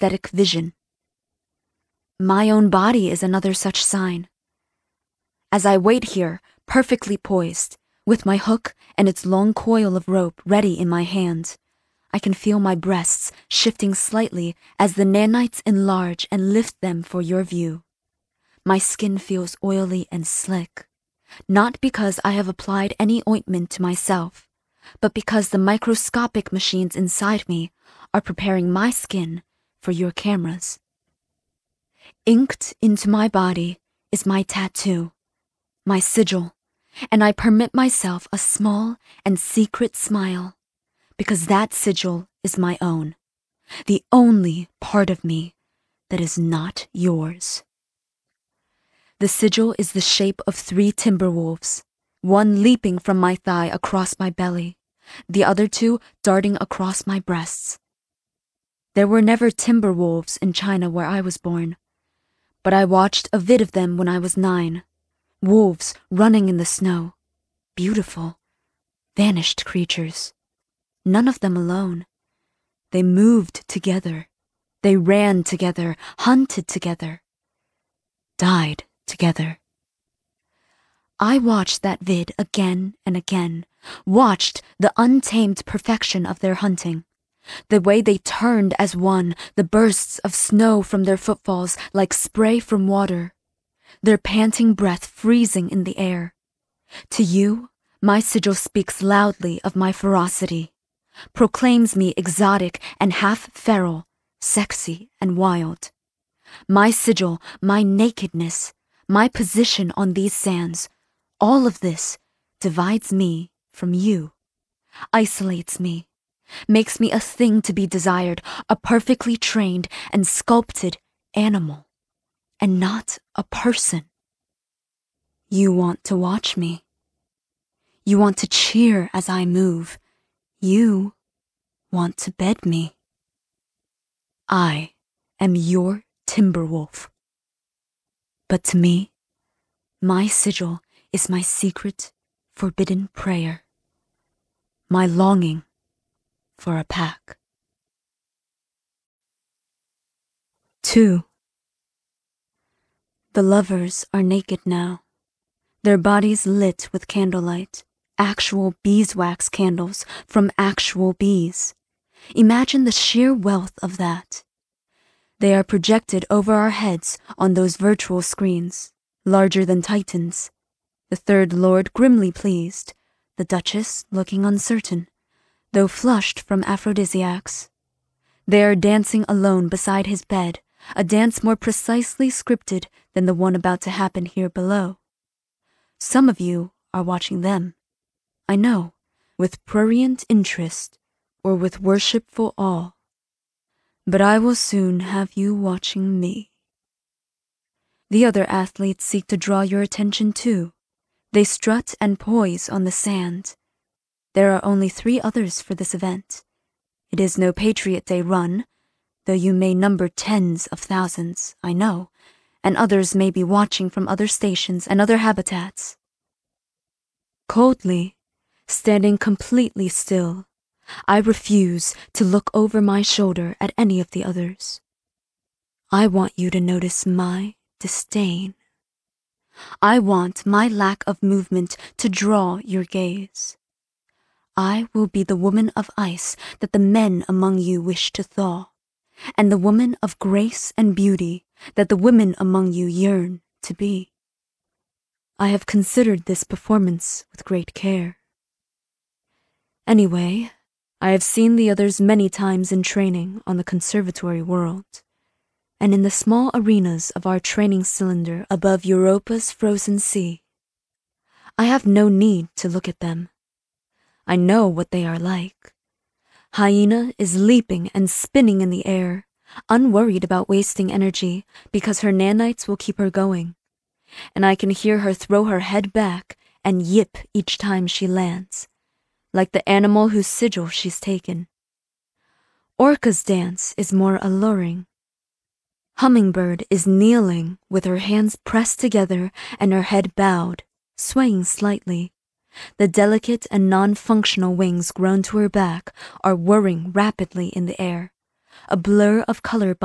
aesthetic vision. My own body is another such sign. As I wait here, perfectly poised, with my hook and its long coil of rope ready in my hand, I can feel my breasts shifting slightly as the nanites enlarge and lift them for your view. My skin feels oily and slick, not because I have applied any ointment to myself, but because the microscopic machines inside me are preparing my skin for your cameras. Inked into my body is my tattoo, my sigil, and I permit myself a small and secret smile, because that sigil is my own, the only part of me that is not yours. The sigil is the shape of 3 timber wolves, one leaping from my thigh across my belly, the other 2 darting across my breasts. There were never timber wolves in China where I was born, but I watched a vid of them when I was 9. Wolves running in the snow. Beautiful, vanished creatures. None of them alone. They moved together. They ran together, hunted together, died together. I watched that vid again and again, watched the untamed perfection of their hunting, the way they turned as one, the bursts of snow from their footfalls like spray from water, their panting breath freezing in the air. To you, my sigil speaks loudly of my ferocity, proclaims me exotic and half-feral, sexy and wild. My sigil, my nakedness, my position on these sands, all of this divides me from you, isolates me, makes me a thing to be desired, a perfectly trained and sculpted animal, and not a person. You want to watch me. You want to cheer as I move. You want to bed me. I am your timber wolf. But to me, my sigil is my secret, forbidden prayer, my longing for a pack. 2. The lovers are naked now, their bodies lit with candlelight, actual beeswax candles from actual bees. Imagine the sheer wealth of that. They are projected over our heads on those virtual screens, larger than Titans. The third lord grimly pleased, the duchess looking uncertain, though flushed from aphrodisiacs. They are dancing alone beside his bed, a dance more precisely scripted than the one about to happen here below. Some of you are watching them, I know, with prurient interest or with worshipful awe. But I will soon have you watching me. The other athletes seek to draw your attention too. They strut and poise on the sand. There are only 3 others for this event. It is no Patriot Day run, though you may number tens of thousands, I know, and others may be watching from other stations and other habitats. Coldly, standing completely still, I refuse to look over my shoulder at any of the others. I want you to notice my disdain. I want my lack of movement to draw your gaze. I will be the woman of ice that the men among you wish to thaw, and the woman of grace and beauty that the women among you yearn to be. I have considered this performance with great care. Anyway, I have seen the others many times in training on the conservatory world, and in the small arenas of our training cylinder above Europa's frozen sea. I have no need to look at them. I know what they are like. Hyena is leaping and spinning in the air, unworried about wasting energy because her nanites will keep her going, and I can hear her throw her head back and yip each time she lands, like the animal whose sigil she's taken. Orca's dance is more alluring. Hummingbird is kneeling with her hands pressed together and her head bowed, swaying slightly. The delicate and non-functional wings grown to her back are whirring rapidly in the air, a blur of color